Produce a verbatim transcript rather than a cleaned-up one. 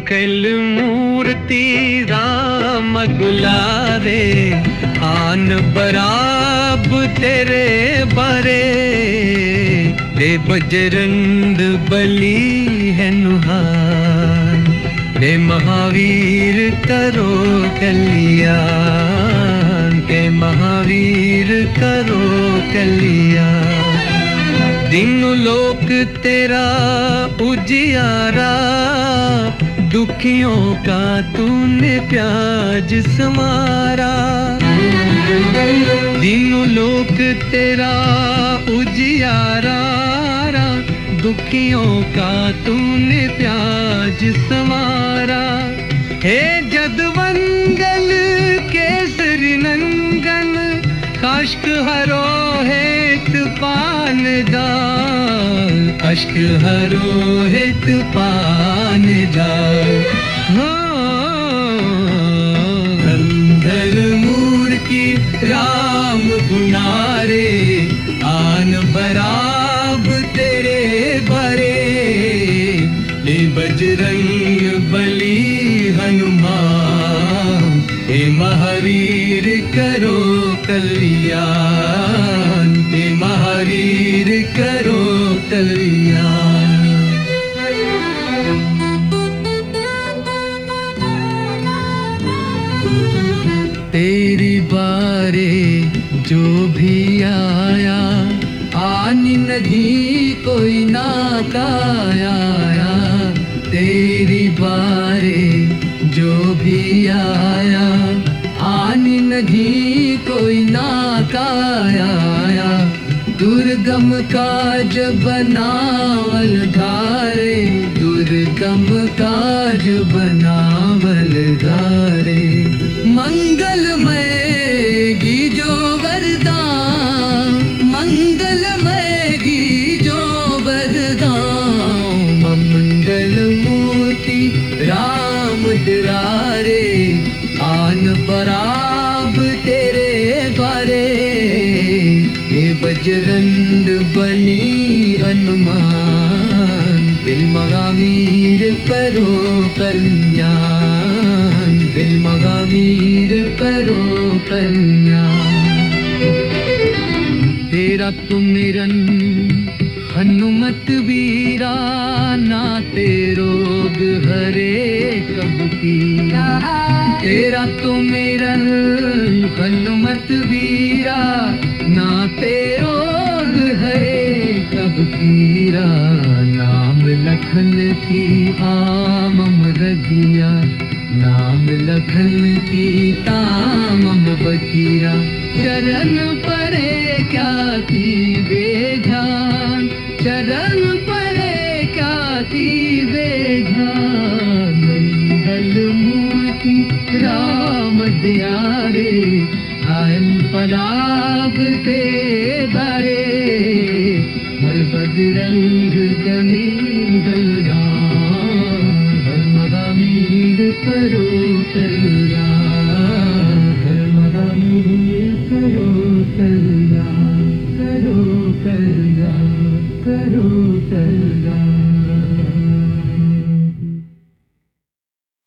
मंगल मूर्ति राम दुलारे, आन बराब तेरे बारे। दे बजरंग बली है नुहार, दे महावीर करो कल्याण, दे महावीर करो कल्याण। तीनों लोक तेरा उजियारा, दुखियों का तूने प्याज समारा। तीनों लोक तेरा उजियारा, दुखियों का तूने प्याज समारा। हे जदवंगल केसरी नंदन, कष्ट हरो हेत पान जाल, कष्ट हरो हेत पान जाल। कंधर मूर्ति राम गुनारे, आन बराब तेरे बरे। ले बजरंग बली हनुमान, हे महावीर करो कल्याण, हे महावीर करो कल्याण। तेरी बारे जो भी आया, आनी नहीं कोई ना काया। तेरी बारे जो भी आया, आनी नहीं कोई ना काया। दुर्गम काज बनावल धारे, दुर्गम काज बनावल धारे। मंगलमय गीजो वरदान, मंगलमय गीजो वरदान। मंगल मूर्ति राम दुलारे, आन बराब तेरे बारे। हे बजरंग बली हनुमान, दिल महावीर करो कल्याण, दिल महावीर करो कल्याण। तेरा तुमिरन हनुमत वीरा, नाते रोग हरे कब कीरा। तेरा तुमिरन हनुमत वीरा, नाते रोग हरे कब कीरा। नाम लखन की आमम रगिया, नाम लखन की तामम बकीरा। चरण परे क्या थी बेजान, चरण परे क्या थी बेजान। मंगल मूर्ति राम दुलारे, आन बराब ते बारे। हर बजरंग बली हनुमान, हर महावीर करो कल्याण, हर महावीर करो कल्याण, करो कल्याण, करो कल्याण।